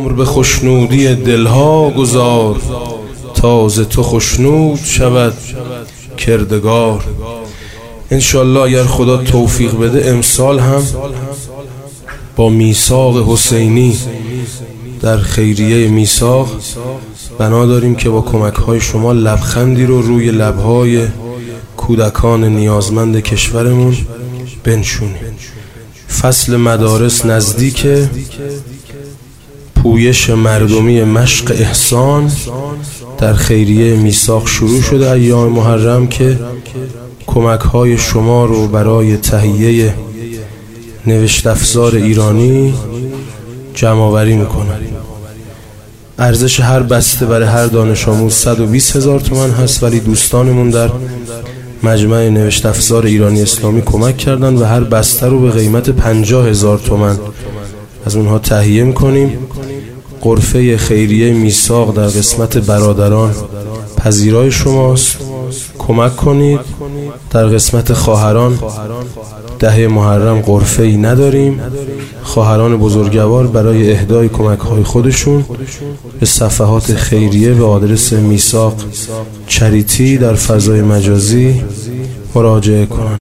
عمر به خوشنودی دلها گذار، تا ز تو خوشنود شود کردگار. انشالله اگر خدا توفیق بده امسال هم با میثاق حسینی در خیریه میثاق بنا داریم که با کمک‌های شما لبخندی رو روی لب‌های کودکان نیازمند کشورمون بنشونیم. فصل مدارس نزدیکه، پویش مردمی مشق احسان در خیریه میثاق شروع شده ایام محرم که کمک‌های شما رو برای تهیه نوشت افزار ایرانی جمع‌آوری میکنن. ارزش هر بسته برای هر دانش آموز 120,000 تومان هست، ولی دوستانمون در مجمع نوشت افزار ایرانی اسلامی کمک کردن و هر بسته رو به قیمت 50,000 تومان از اونها تهیه میکنیم. غرفه خیریه میثاق در قسمت برادران پذیرای شماست، کمک کنید. در قسمت خواهران 10 محرم غرفه ای نداریم. خواهران بزرگوار برای اهدای کمک های خودشون به صفحات خیریه به آدرس میثاق چریتی در فضای مجازی مراجعه کنند.